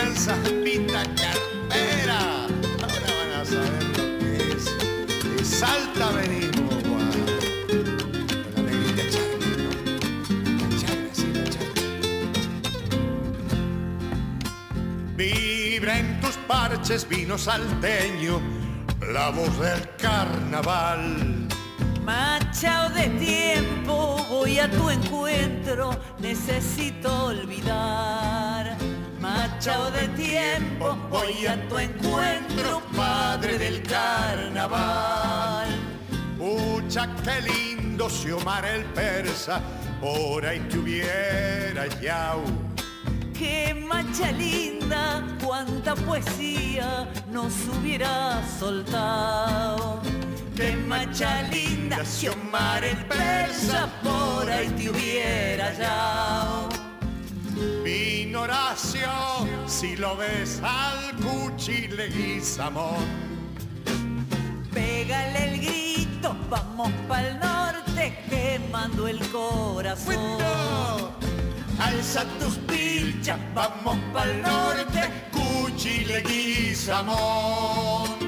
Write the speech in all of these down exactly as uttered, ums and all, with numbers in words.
oigan zambita carpera, ahora van a saber lo que es. De Salta venimos, guau. Con la negrita charla, ¿no? La charla, sí, la charla. Vibra en tus parches, vino salteño, la voz del carnaval. Machao de tiempo, voy a tu encuentro, necesito olvidar. Machao de tiempo, voy a tu encuentro, padre del carnaval. Pucha, qué lindo Xiomar el persa, por ahí te hubiera yao. Qué macha linda, cuánta poesía nos hubiera soltado. Qué macha linda, Xiomar el persa, por ahí te hubiera hallado. Vino Horacio, si lo ves al Cuchi Leguizamón. Pégale el grito, vamos pa'l norte, quemando el corazón. ¡Cuento! Alza tus pilchas, vamos pa'l norte, Cuchi Leguizamón.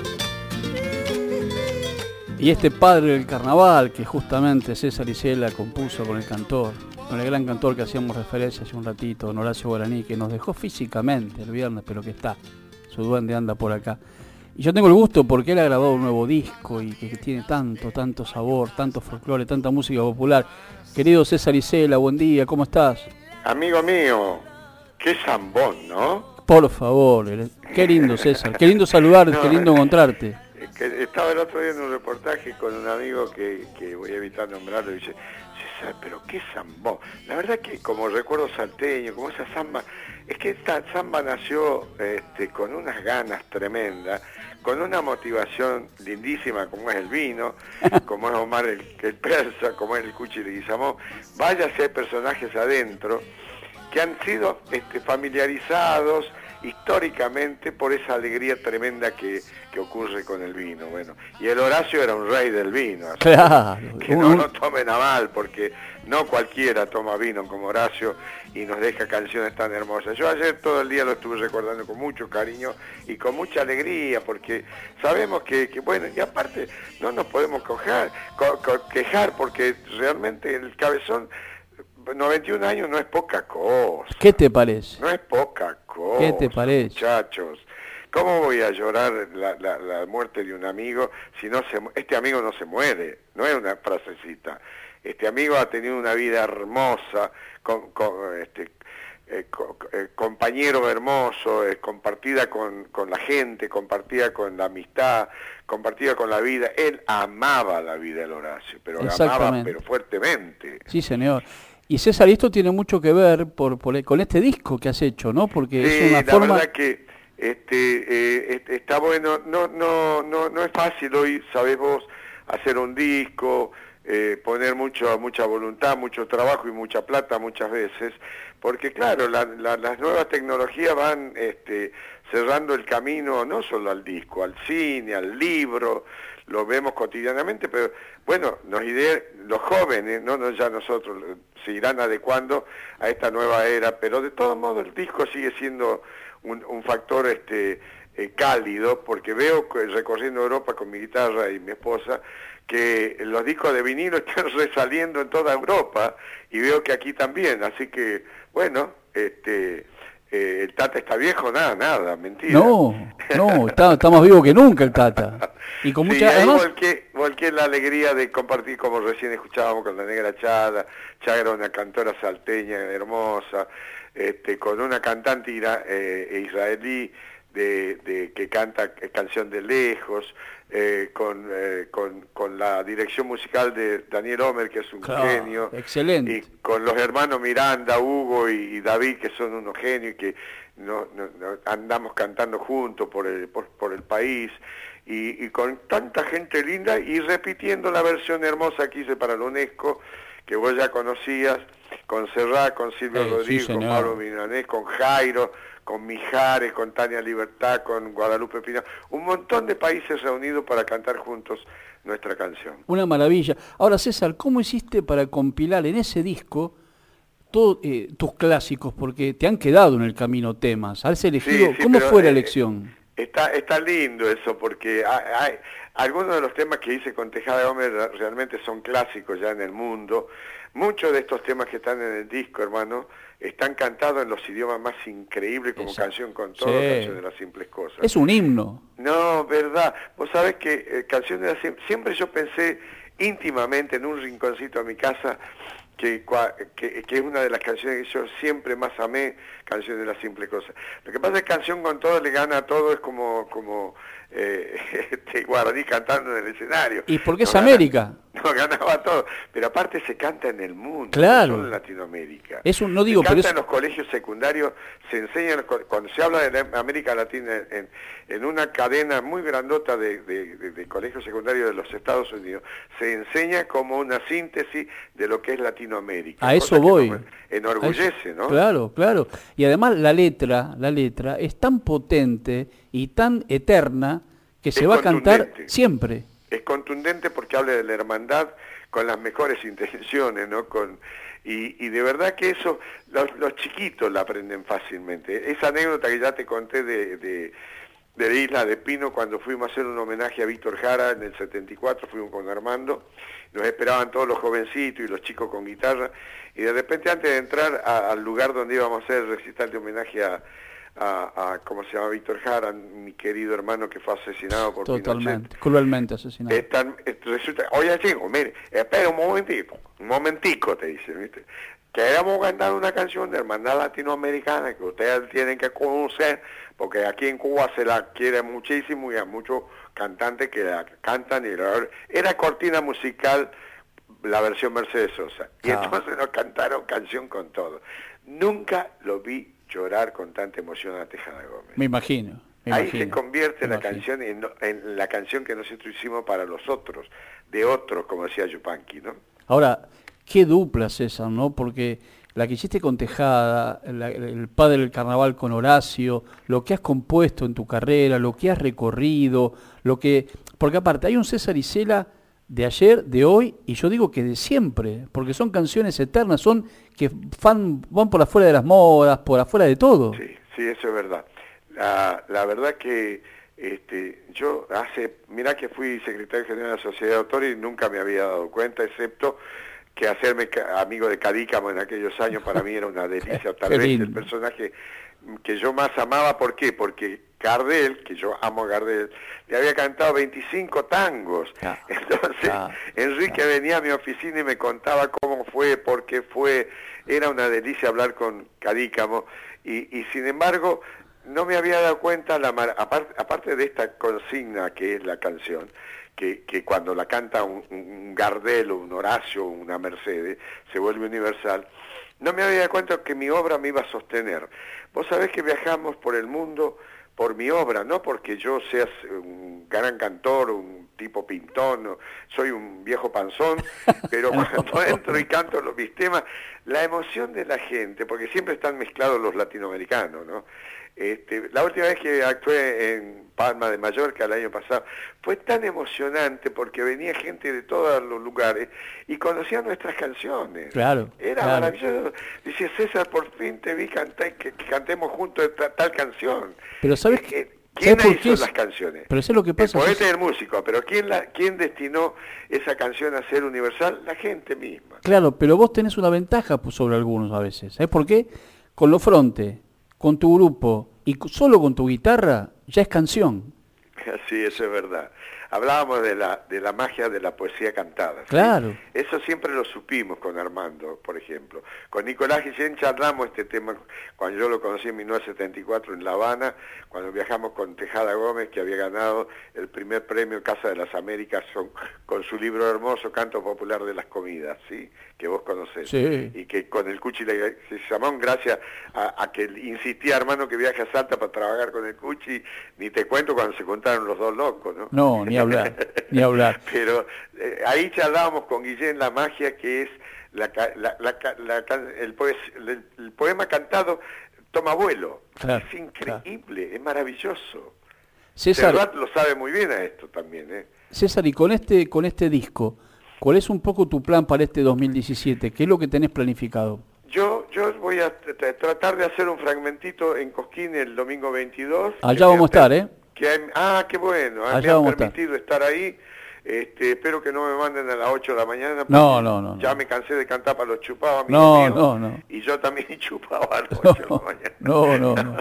Y este padre del carnaval que justamente César Isela compuso con el cantor, con el gran cantor que hacíamos referencia hace un ratito, don Horacio Guaraní, que nos dejó físicamente el viernes, pero que está, su duende anda por acá. Y yo tengo el gusto porque él ha grabado un nuevo disco y que, que tiene tanto, tanto sabor, tanto folclore, tanta música popular. Querido César Isela, buen día, ¿cómo estás? Amigo mío, qué zambón, ¿no? Por favor, qué lindo César, qué lindo saludarte, no, qué lindo encontrarte. Que estaba el otro día en un reportaje con un amigo que, que voy a evitar nombrarlo y dice, César, pero qué zambón. La verdad que como recuerdo salteño, como esa zamba, es que esta zamba nació este, con unas ganas tremendas, con una motivación lindísima como es el vino, como es Omar el, el persa, como es el Cuchi Leguizamón. Vaya si hay personajes adentro que han sido este, familiarizados históricamente por esa alegría tremenda que, que ocurre con el vino. Bueno, y el Horacio era un rey del vino, así claro, que, que no lo tomen a mal, porque no cualquiera toma vino como Horacio y nos deja canciones tan hermosas. Yo ayer todo el día lo estuve recordando con mucho cariño y con mucha alegría, porque sabemos que, que bueno, y aparte no nos podemos cojar, co, co, quejar, porque realmente el Cabezón, noventa y un años no es poca cosa. ¿Qué te parece? No es poca cosa. ¿Qué te parece? Muchachos, ¿cómo voy a llorar la, la, la muerte de un amigo si no se este amigo no se muere? No es una frasecita. Este amigo ha tenido una vida hermosa, con, con este eh, con, eh, compañero hermoso, eh, compartida con, con la gente, compartida con la amistad, compartida con la vida. Él amaba la vida, el Horacio, pero la amaba pero fuertemente. Sí, señor. Y César, esto tiene mucho que ver por, por con este disco que has hecho, ¿no? Porque sí, es una la forma... verdad que este, eh, este, está bueno. No, no, no, no es fácil hoy, sabés vos, hacer un disco, eh, poner mucho, mucha voluntad, mucho trabajo y mucha plata muchas veces, porque claro, la, la, las nuevas tecnologías van este, cerrando el camino no solo al disco, al cine, al libro. Lo vemos cotidianamente, pero bueno, nos ide los jóvenes, no, no ya nosotros, se irán adecuando a esta nueva era, pero de todos modos el disco sigue siendo un, un factor este eh, cálido, porque veo recorriendo Europa con mi guitarra y mi esposa que los discos de vinilo están resaliendo en toda Europa y veo que aquí también, así que bueno, este eh, el Tata está viejo, nada, nada, mentira. No, no, está, está más vivo que nunca el Tata. Y con sí, mucha, ahí además... volqué, volqué la alegría de compartir, como recién escuchábamos, con la Negra Chada. Chada era una cantora salteña hermosa, este, con una cantante ira, eh, israelí de, de, que canta Canción de Lejos, eh, con, eh, con, con la dirección musical de Daniel Homer, que es un claro, genio. Excelente. Y con los hermanos Miranda, Hugo y, y David, que son unos genios y que no, no, no, andamos cantando juntos por el, por, por el país. Y, y con tanta gente linda y repitiendo la versión hermosa que hice para la UNESCO, que vos ya conocías, con Serrat, con Silvio eh, Rodríguez, sí, con Pablo Milanés, con Jairo, con Mijares, con Tania Libertad, con Guadalupe Pina, un montón de países reunidos para cantar juntos nuestra canción. Una maravilla. Ahora, César, ¿cómo hiciste para compilar en ese disco todos eh, tus clásicos, porque te han quedado en el camino temas. ¿Has elegido? Sí, sí, ¿Cómo pero, fue la eh, elección? Está, está lindo eso, porque hay, hay- algunos de los temas que hice con Tejada Gómez realmente son clásicos ya en el mundo. Muchos de estos temas que están en el disco, hermano, están cantados en los idiomas más increíbles, como Exacto. Canción con Todo, Sí. Canción de las Simples Cosas. Es un himno. No, verdad. Vos sabés que eh, Canción de las Sim- siempre yo pensé íntimamente en un rinconcito a mi casa que, cua- que, que es una de las canciones que yo siempre más amé, Canción de las Simples Cosas. Lo que pasa es que Canción con Todo le gana a todo, es como como eh, este Guaraní cantando en el escenario. ¿Y por qué No es gana- América? No, ganaba todo, pero aparte se canta en el mundo, Claro. no solo en Latinoamérica. Es un- no digo, se pero canta es- en los colegios secundarios, se enseña, en los co- cuando se habla de la América Latina en, en una cadena muy grandota de, de- de- de colegios secundarios de los Estados Unidos, se enseña como una síntesis de lo que es Latinoamérica. A cosa eso que voy. nos enorgullece, A eso- ¿no? Claro, claro. Y además la letra, la letra es tan potente y tan eterna que se Es va a cantar contundente. siempre. Es contundente porque habla de la hermandad con las mejores intenciones, ¿no? Con, y, y de verdad que eso, los, los chiquitos la aprenden fácilmente. Esa anécdota que ya te conté de, de, de la Isla de Pino, cuando fuimos a hacer un homenaje a Víctor Jara en el setenta y cuatro, fuimos con Armando, nos esperaban todos los jovencitos y los chicos con guitarra, y de repente antes de entrar a- al lugar donde íbamos a hacer el recital de homenaje a, a, a ¿cómo se llama? Víctor Jara, mi querido hermano que fue asesinado por Pinochet. Totalmente, cruelmente asesinado. Están, eh, resulta, oye chico, mire, espera un momentito, un momentico te dicen, ¿viste? Queremos cantar una canción de hermandad latinoamericana que ustedes tienen que conocer, porque aquí en Cuba se la quiere muchísimo y hay muchos cantantes que la cantan y la, era cortina musical la versión Mercedes Sosa. Y Ah. entonces nos cantaron Canción con Todo. Nunca lo vi llorar con tanta emoción a Tejada Gómez. Me imagino. Me Ahí imagino, se convierte me la imagino. canción en, en la canción que nosotros hicimos para los otros, de otros, como decía Yupanqui, ¿no? Ahora, qué dupla César, ¿no? Porque la que hiciste con Tejada, la- el padre del carnaval con Horacio, lo que has compuesto en tu carrera, lo que has recorrido, lo que... Porque aparte, hay un César Isela de ayer, de hoy, y yo digo que de siempre, porque son canciones eternas, son que fan, van por afuera de las modas, por afuera de todo. Sí, sí, eso es verdad. La, la verdad que este, yo hace, mirá que fui secretario general de la Sociedad de Autores y nunca me había dado cuenta, excepto que hacerme ca- amigo de Cadícamo en aquellos años para mí era una delicia, tal Qué vez lindo. el personaje que yo más amaba. ¿Por qué? Porque Gardel, que yo amo a Gardel, le había cantado veinticinco tangos. Ah, Entonces, ah, Enrique venía a mi oficina y me contaba cómo fue, por qué fue. Era una delicia hablar con Cadícamo. Y, y sin embargo, no me había dado cuenta, la mar- aparte, aparte de esta consigna que es la canción, que, que cuando la canta un, un Gardel o un Horacio o una Mercedes, se vuelve universal, no me había dado cuenta que mi obra me iba a sostener. Vos sabés que viajamos por el mundo por mi obra, no porque yo sea un gran cantor, un tipo pintón, no, soy un viejo panzón, pero cuando entro y canto los mis temas, la emoción de la gente, porque siempre están mezclados los latinoamericanos, ¿no? Este, la última vez que actué en Palma de Mallorca el año pasado fue tan emocionante porque venía gente de todos los lugares y conocían nuestras canciones. Claro, Era claro. maravilloso. Dice, César, por fin te vi cantar, que, que cantemos juntos esta, tal canción. Pero ¿sabes Eh, qué? eh, ¿Quién ¿Sabes por hizo qué es? las canciones? Pero sé lo que pasa. El poeta César. y el músico, pero ¿quién, la, ¿quién destinó esa canción a ser universal? La gente misma. Claro, pero vos tenés una ventaja pues, sobre algunos a veces. ¿Sabés por qué? Con lo fronte, con tu grupo y cu- solo con tu guitarra ya es canción. Sí, eso es verdad. Hablábamos de la, de la magia de la poesía cantada. ¿sí? Claro. Eso siempre lo supimos con Armando, por ejemplo. Con Nicolás Guillén charlamos este tema cuando yo lo conocí en mil novecientos setenta y cuatro en La Habana, cuando viajamos con Tejada Gómez, que había ganado el primer premio Casa de las Américas con, con su libro hermoso, Canto Popular de las Comidas, ¿sí? Que vos conocés. Sí. Y que con el Cuchi le se llamó gracias a, a que insistía Armando que viaje a Salta para trabajar con el Cuchi, ni te cuento cuando se juntaron los dos locos, ¿no? No, ni hablar, ni hablar. Pero eh, ahí charlábamos con Guillén la magia que es la, ca- la, la, ca- la ca- el, poes- el, el poema cantado toma vuelo. Claro, es increíble, es maravilloso. César, Serrat lo sabe muy bien a esto también, ¿eh? César, y con este, con este disco, ¿cuál es un poco tu plan para este dos mil diecisiete? ¿Qué es lo que tenés planificado? Yo, yo voy a tr- tratar de hacer un fragmentito en Cosquín el domingo veintidós. Allá vamos a estar, ¿eh? Que hay, ah, qué bueno, Allá me han vamos a permitido estar. estar ahí. Este, espero que no me manden a las ocho de la mañana. No, no, no. Ya no. me cansé de cantar para los chupados. No, no, no. Y yo también chupaba a las ocho de la mañana. No, no, no.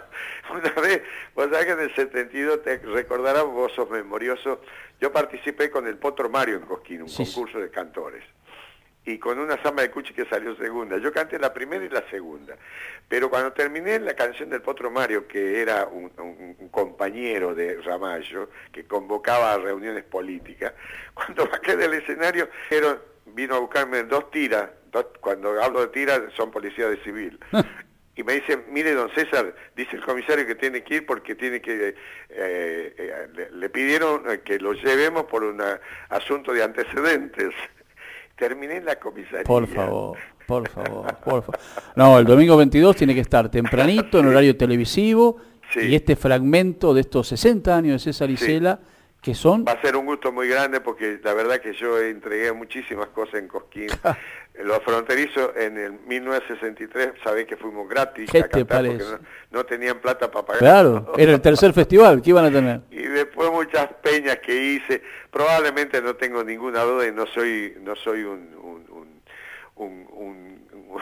Una vez, vos sabés que en el setenta y dos, te recordarás, vos sos memorioso, yo participé con el Potro Mario en Cosquín, un Sí, concurso de cantores. Y con una samba de Cuchi que salió segunda. Yo canté la primera y la segunda. Pero cuando terminé la canción del Potro Mario, que era un, un, un compañero de Ramallo, que convocaba a reuniones políticas, cuando bajé del escenario, pero vino a buscarme dos tiras, dos, cuando hablo de tiras son policías de civil. Y me dice, mire, don César, dice el comisario que tiene que ir porque tiene que... Eh, eh, le, le pidieron que lo llevemos por un asunto de antecedentes. Terminé en la comisaría. Por favor, por favor, por favor. No, el domingo veintidós tiene que estar tempranito, en horario televisivo, sí. Y este fragmento de estos sesenta años de César Isela, sí. Que son... Va a ser un gusto muy grande porque la verdad que yo entregué muchísimas cosas en Cosquín. Los fronterizos en el mil novecientos sesenta y tres, sabés que fuimos gratis ¿Qué a te cantar parece? porque no, no tenían plata para pagar. Claro, era el tercer festival, ¿qué iban a tener? Y después muchas peñas que hice, probablemente no tengo ninguna duda y no soy no soy un, un, un, un, un,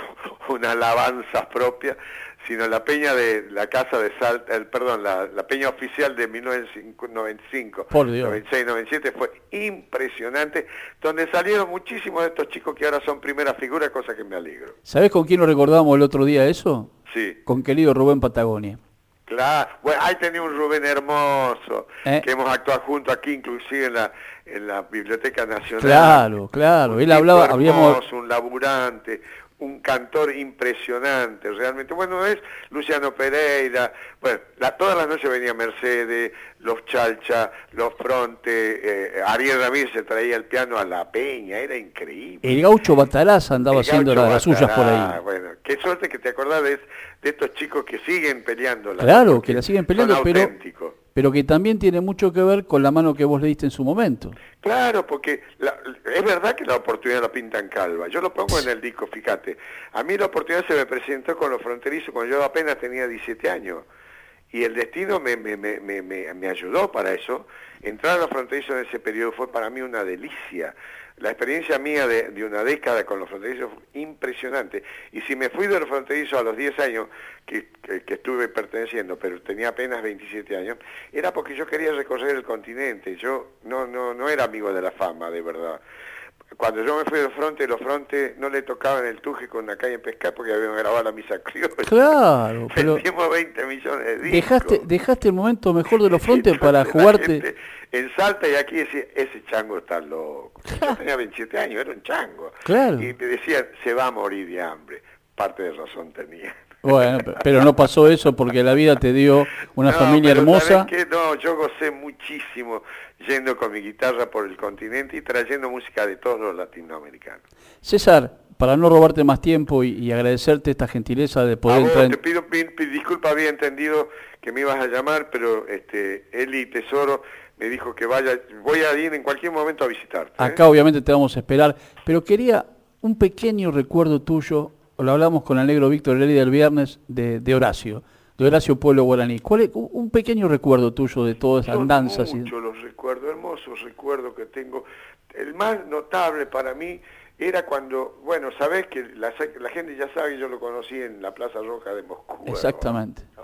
una alabanza propia, sino la peña de la casa de Salta, el, perdón, la, la peña oficial de mil novecientos noventa y cinco, Por Dios. noventa y seis, noventa y siete fue impresionante, donde salieron muchísimos de estos chicos que ahora son primeras figuras, cosa que me alegro. ¿Sabés con quién lo recordamos el otro día eso? Sí. Con querido Rubén Patagonia. Claro, bueno, ahí tenía un Rubén hermoso, ¿Eh? que hemos actuado juntos aquí, inclusive en la en la Biblioteca Nacional. Claro, claro, Un él tipo hablaba, hermoso, habíamos... un laburante, un cantor impresionante, realmente. Bueno, es Luciano Pereira, bueno, la, todas las noches venía Mercedes, los Chalcha, los Fronte, eh, Ariel Ramírez se traía el piano a la peña, era increíble. El gaucho Bataraza andaba El haciendo Gaucho las, las suyas por Batará, ahí. Bueno, qué suerte que te acordás de, de estos chicos que siguen peleando. Claro, que la siguen peleando, son pero, auténticos. pero que también tiene mucho que ver con la mano que vos le diste en su momento. Claro, porque la, es verdad que la oportunidad la pintan calva. Yo lo pongo en el disco, fíjate. A mí la oportunidad se me presentó con los fronterizos cuando yo apenas tenía diecisiete años. Y el destino me, me, me, me, me ayudó para eso. Entrar a los fronterizos en ese periodo fue para mí una delicia. La experiencia mía de, de una década con los fronterizos fue impresionante. Y si me fui de los fronterizos a los diez años que, que, que estuve perteneciendo, pero tenía apenas veintisiete años, era porque yo quería recorrer el continente. Yo no, no, no era amigo de la fama, de verdad. Cuando yo me fui de Fronte, los Fronte no le tocaban el tuje con la calle en Pescar porque habían grabado la misa criolla. Claro, pero vendimos veinte millones de discos. dejaste, dejaste el momento mejor de los frontes Entonces, para la jugarte. gente en Salta y aquí decía, ese chango está loco. Yo tenía veintisiete años, era un chango. Claro. Y te decían, se va a morir de hambre. Parte de razón tenía. Bueno, pero no pasó eso porque la vida te dio una No, familia pero hermosa. ¿sabés qué? No, yo gocé muchísimo yendo con mi guitarra por el continente y trayendo música de todos los latinoamericanos. César, para no robarte más tiempo y, y agradecerte esta gentileza de poder A vos, entrar en... te pido, pido disculpa, había entendido que me ibas a llamar, pero este Eli Tesoro me dijo que vaya, voy a ir en cualquier momento a visitarte. ¿eh? Acá obviamente te vamos a esperar, pero quería un pequeño recuerdo tuyo, lo hablamos con el negro Víctor Heredia el viernes, de, de Horacio, de Horacio Pueblo Guaraní. ¿Cuál es un pequeño recuerdo tuyo de todas esas Son danzas? muchos los recuerdos, hermosos recuerdos que tengo. El más notable para mí era cuando, bueno, sabés que la, la gente ya sabe que yo lo conocí en la Plaza Roja de Moscú. Exactamente. ¿no?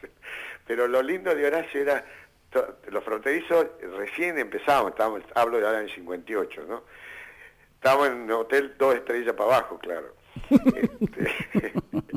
Pero lo lindo de Horacio era, los fronterizos recién empezábamos, estábamos, hablo de ahora en cincuenta y ocho, ¿no? Estábamos en un hotel dos estrellas para abajo, claro. este,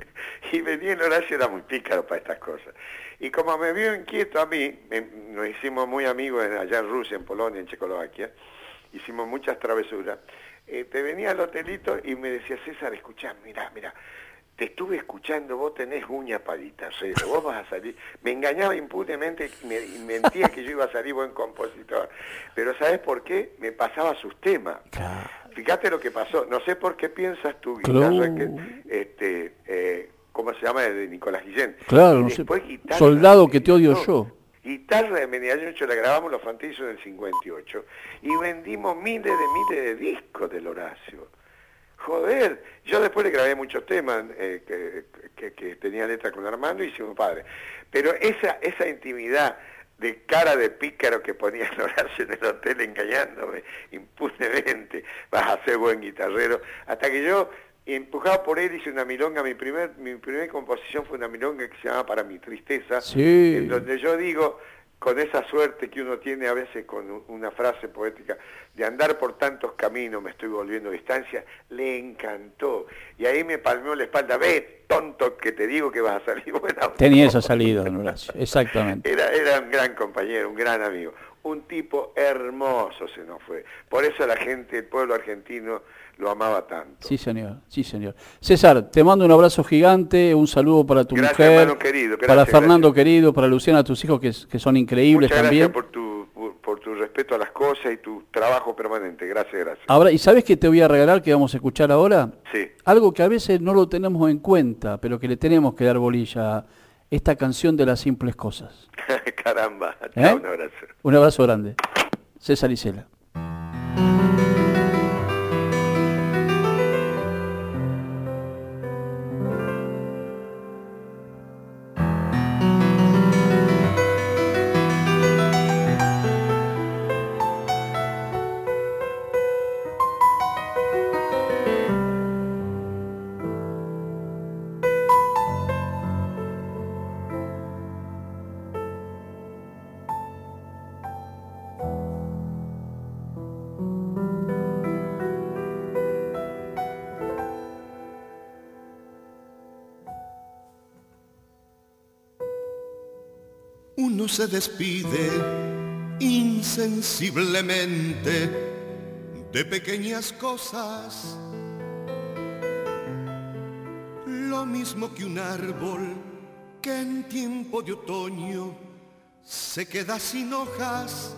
y venía en Horacio, era muy pícaro para estas cosas. Y como me vio inquieto a mí, me, nos hicimos muy amigos allá en Rusia, en Polonia, en Checoslovaquia, hicimos muchas travesuras. Eh, te venía al hotelito y me decía, César, escuchá, mirá, mirá, te estuve escuchando, vos tenés uña para guitarrero, vos vas a salir. Me engañaba impunemente y me y mentía que yo iba a salir buen compositor. Pero ¿sabés por qué? Me pasaba sus temas. Claro. Fíjate lo que pasó. No sé por qué piensas tu Claro. guitarra, que, este, eh, ¿cómo se llama? De Nicolás Guillén. Claro, Y no sé. después guitarra Soldado de que te odio Mendoza. yo. Guitarra de Medianoche la grabamos los fronterizos en el cincuenta y ocho y vendimos miles de miles de discos del Horacio. Joder, yo después le grabé muchos temas eh, que, que, que tenía letra con Armando y hicimos padre. Pero esa, esa intimidad de cara de pícaro que ponía Horacio en el hotel engañándome impunemente, vas a ser buen guitarrero, hasta que yo, empujado por él, hice una milonga. Mi primer mi primera composición fue una milonga que se llama Para mi tristeza, sí. En donde yo digo, con esa suerte que uno tiene a veces con una frase poética, de andar por tantos caminos me estoy volviendo distancia, le encantó. Y ahí me palmeó la espalda, ve, tonto, que te digo que vas a salir buena. Tenía esa salida, don Horacio, exactamente. Era, era un gran compañero, un gran amigo. Un tipo hermoso se nos fue. Por eso la gente, el pueblo argentino, lo amaba tanto. Sí, señor, sí, señor. César, te mando un abrazo gigante, un saludo para tu gracias, mujer, hermano querido, gracias, para Fernando gracias. querido, para Luciana, tus hijos que, que son increíbles. Muchas también. Gracias por tu, por, por tu respeto a las cosas y tu trabajo permanente. Gracias, gracias. Ahora, ¿y sabes qué te voy a regalar que vamos a escuchar ahora? Sí. Algo que a veces no lo tenemos en cuenta, pero que le tenemos que dar bolilla. Esta canción de las simples cosas. Caramba. ¿Eh? Chao, un abrazo. Un abrazo grande. César Isela. Uno se despide insensiblemente de pequeñas cosas, lo mismo que un árbol que en tiempo de otoño se queda sin hojas.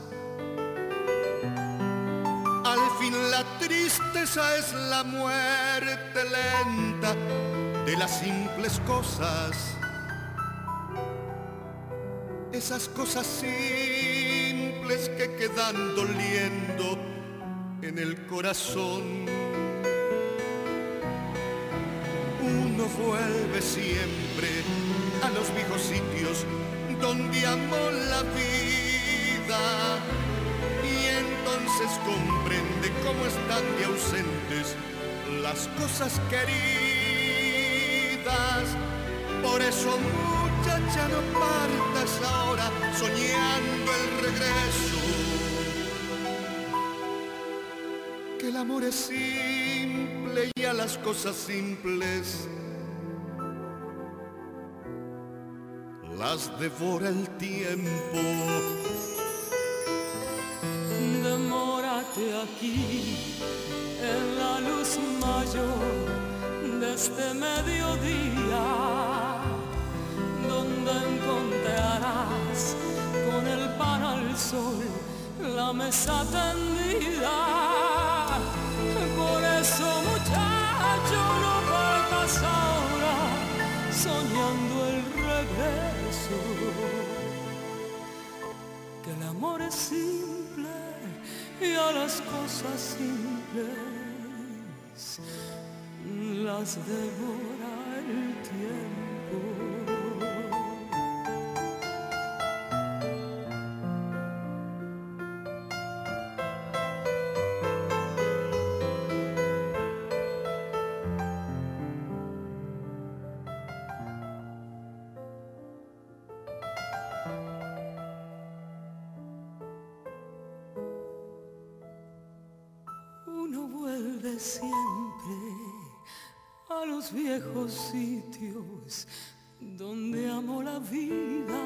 Al fin la tristeza es la muerte lenta de las simples cosas. Esas cosas simples que quedan doliendo en el corazón. Uno vuelve siempre a los viejos sitios donde amó la vida y entonces comprende cómo están de ausentes las cosas queridas. Por eso, muchacha, no partas ahora soñando el regreso, que el amor es simple y a las cosas simples las devora el tiempo. Demórate aquí en la luz mayor de este mediodía, donde encontrarás con el pan al sol la mesa tendida. Por eso, muchacho, no partas ahora soñando el regreso, que el amor es simple y a las cosas simples las devora el tiempo. Uno vuelve siempre a los viejos sitios donde amó la vida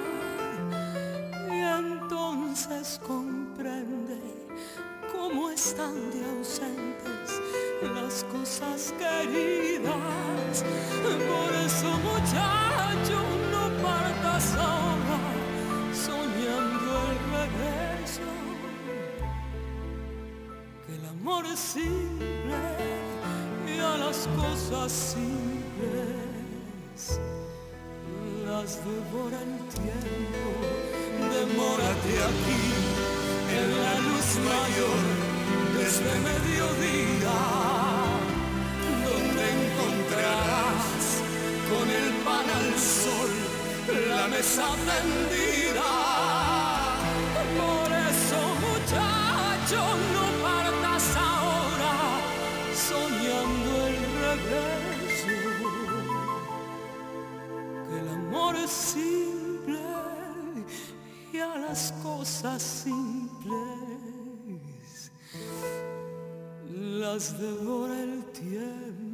y entonces comprende cómo están de ausentes las cosas queridas. Por eso, muchacho, no partas ahora soñando el regreso, que el amor es simple y a las cosas simples las devora el tiempo. Demórate aquí en la luz mayor de este mediodía, la mesa tendida. Por eso, muchacho, no partas ahora soñando el regreso, que el amor es simple y a las cosas simples las devora el tiempo.